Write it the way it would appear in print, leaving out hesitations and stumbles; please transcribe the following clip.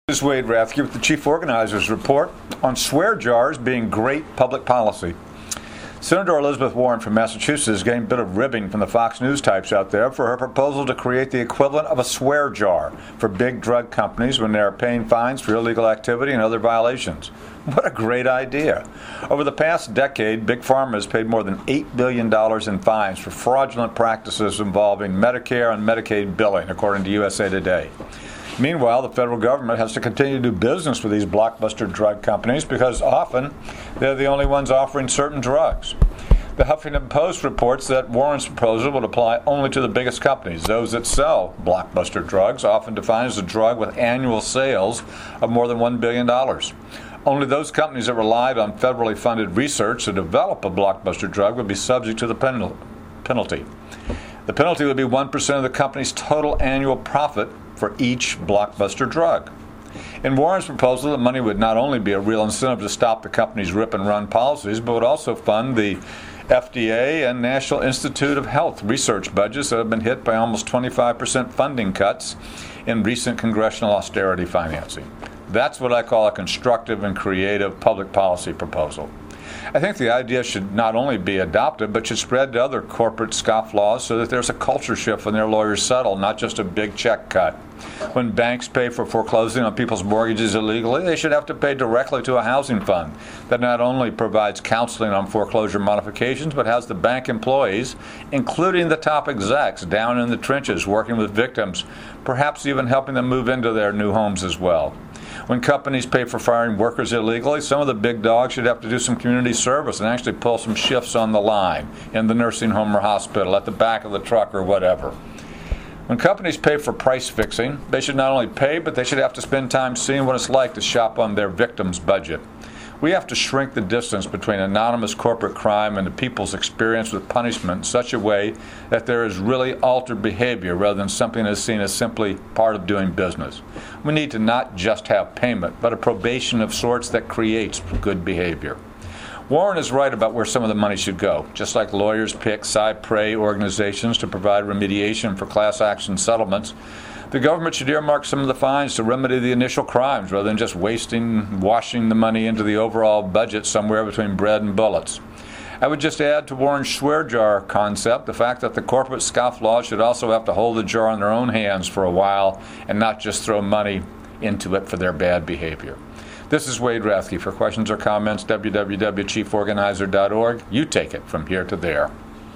This is Wade Rathke with the Chief Organizer's Report on swear jars being great public policy. Senator Elizabeth Warren from Massachusetts is getting a bit of ribbing from the Fox News types out there for her proposal to create the equivalent of a swear jar for big drug companies when they are paying fines for illegal activity and other violations. What a great idea. Over the past decade, Big Pharma has paid more than $8 billion in fines for fraudulent practices involving Medicare and Medicaid billing, according to USA Today. Meanwhile, the federal government has to continue to do business with these blockbuster drug companies because often they're the only ones offering certain drugs. The Huffington Post reports that Warren's proposal would apply only to the biggest companies, those that sell blockbuster drugs, often defined as a drug with annual sales of more than $1 billion. Only those companies that relied on federally funded research to develop a blockbuster drug would be subject to the penalty. The penalty would be 1% of the company's total annual profit for each blockbuster drug. In Warren's proposal, the money would not only be a real incentive to stop the company's rip-and-run policies, but would also fund the FDA and National Institute of Health research budgets that have been hit by almost 25% funding cuts in recent congressional austerity financing. That's what I call a constructive and creative public policy proposal. I think the idea should not only be adopted, but should spread to other corporate scofflaws so that there's a culture shift when their lawyers settle, not just a big check cut. When banks pay for foreclosing on people's mortgages illegally, they should have to pay directly to a housing fund that not only provides counseling on foreclosure modifications, but has the bank employees, including the top execs, down in the trenches working with victims, perhaps even helping them move into their new homes as well. When companies pay for firing workers illegally, some of the big dogs should have to do some community service and actually pull some shifts on the line, in the nursing home or hospital, at the back of the truck or whatever. When companies pay for price fixing, they should not only pay, but they should have to spend time seeing what it's like to shop on their victim's budget. We have to shrink the distance between anonymous corporate crime and the people's experience with punishment in such a way that there is really altered behavior rather than something that is seen as simply part of doing business. We need to not just have payment, but a probation of sorts that creates good behavior. Warren is right about where some of the money should go. Just like lawyers pick cypre organizations to provide remediation for class action settlements, the government should earmark some of the fines to remedy the initial crimes rather than just washing the money into the overall budget somewhere between bread and bullets. I would just add to Warren's swear jar concept the fact that the corporate scofflaws should also have to hold the jar in their own hands for a while and not just throw money into it for their bad behavior. This is Wade Rathke. For questions or comments, www.chieforganizer.org. You take it from here to there.